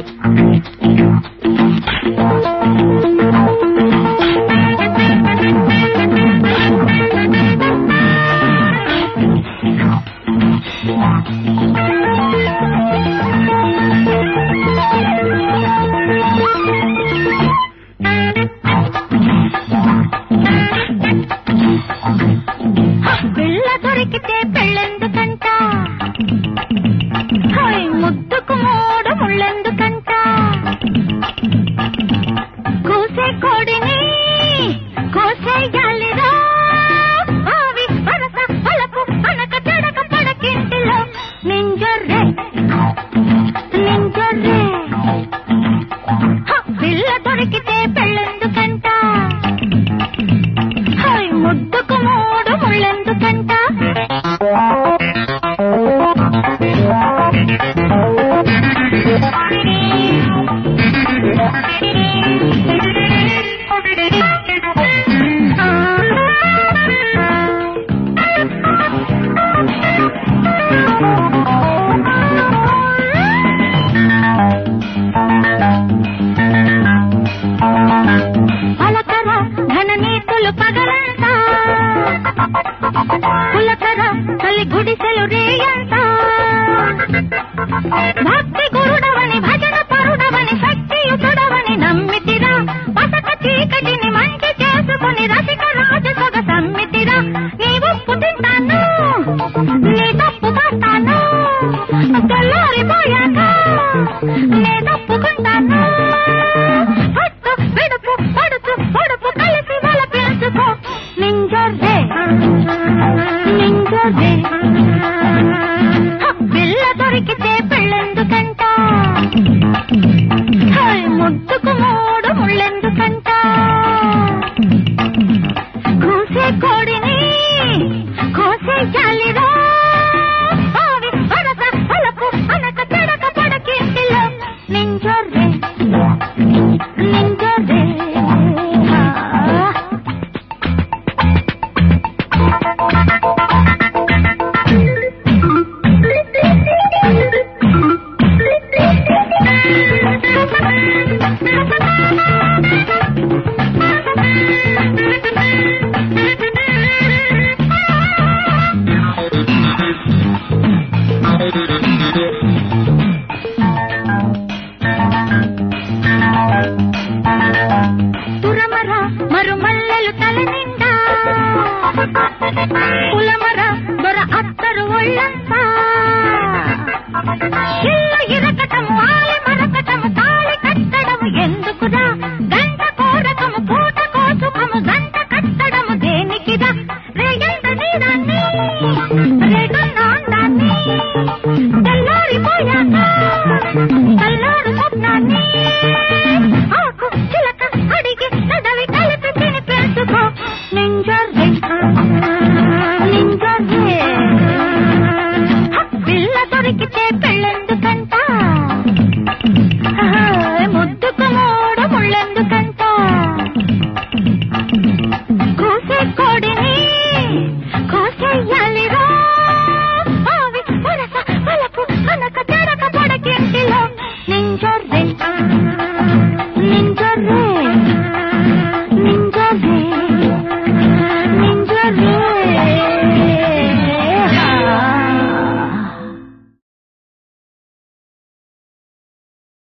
భక్తి గురుడవని భజన పరుడవని శక్తియుతుడవని నమ్మితిరా పసక చీకటిని మంచి చేసుకుని రసిక రాజు సొగ సమ్మితిరా నీ ఉప్పు తింటాను నీ తప్పు పడతాను తెల్లారిపోయాక నీ తప్పుకుంటాను పట్టు విడుపు పడుతు పొడుపు కలిసి వల పెంచుకో నింజర్రే నింజర్రే పిల్ల దొరికితే పెళ్ళెందుకంట ముద్దుకు మూడు ముళ్ళెందుకంట కూసే కోడిని కోసే జాలిరా ఆవి వరస పలపు అనక చెడక పడకింటిలో నింజర్రే నింజర్రే తురమర మరుమల్లెలు తల నిండా పులమర దొర అత్తరు ఒళ్ళంతా ఇల్లు ఇరకటము